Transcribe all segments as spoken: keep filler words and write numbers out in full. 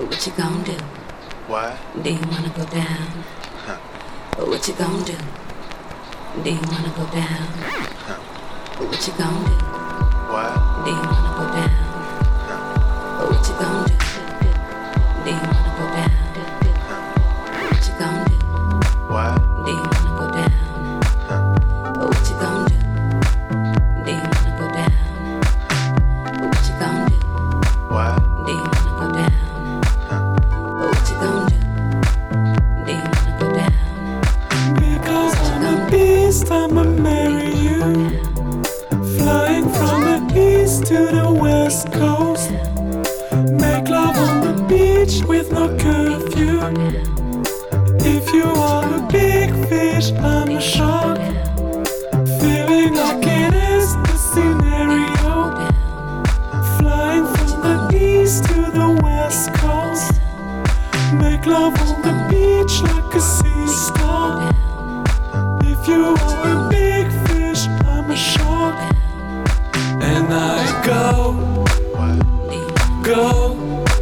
What you gonna do? What? Do you wanna go down? Huh. What you gonna do? Do you wanna go down? Huh. What you gonna do? What? Do you wanna go down? Huh. What you gonna do? Do you wanna go down? What you gonna do? What? Do you wanna go down? What you gonna do? Do you wanna go down? What you gonna do? What? Do you wanna go down? What you gonna do? Do you wanna go down? Because I'm a beast, I'ma marry you. Flying from the east to the west coast. Make love on the beach with no curfew. If you are a big fish, I'm a shark. Feeling like it is the scenario. Flying from the east to the west coast. Make love on the beach like a sea star. If you are a big fish, I'm a shark. And I go, go,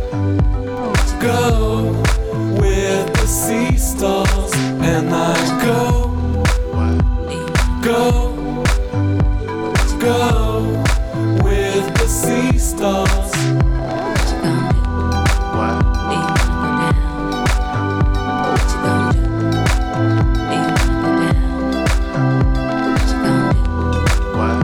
go with the sea stars. And I go, go, go with the sea stars. What? What?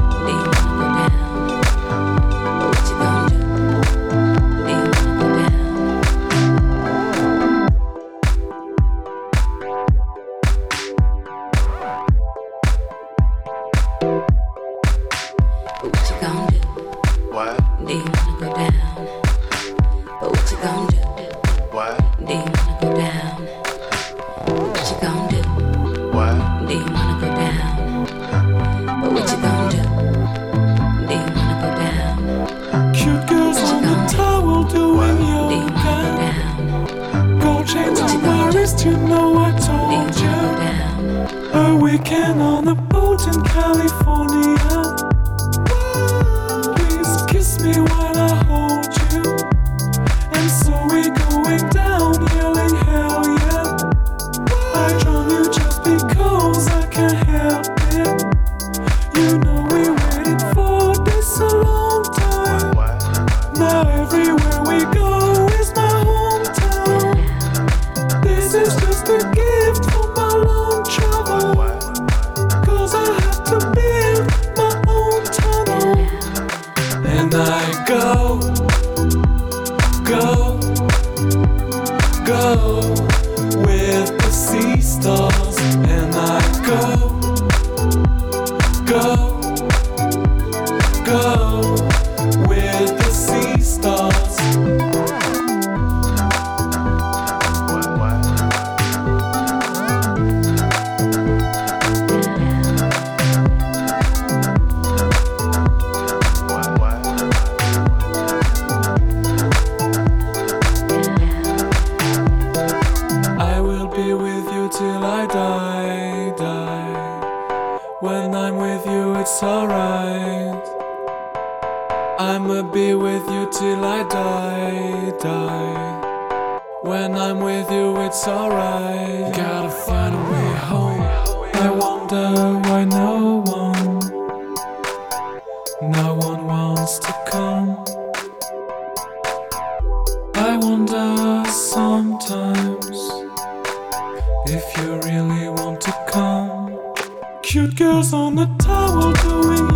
What? Do you wanna go down? What you gonna do? What? Do you wanna go down? What you gonna do? What? Do you wanna go down? What you gonna do? Do you wanna go down? Cute girls on the towel doing Do you wanna go yoga. down? Gold chains on my wrist, you know I Do you told wanna go you. down? A weekend on a boat in California. Please kiss me while I hold you. And so we're going down, yelling hell yeah. I drown you just because I can't help it. You know we waited for this a long time. What? Now everywhere we go is my hometown. This is just a gift for my long travel. Cause I have to build my own tunnel. And I go, go, go with the sea stars. And I go, go, go with the sea stars. What? What? What? What? I will be with you till I die, die. When I'm with you, it's alright. I'ma be with you till I die, die. When I'm with you, it's alright. Gotta find a way home. I wonder why no one, no one wants to come. I wonder sometimes if you really want to come. Cute girls on the towel doing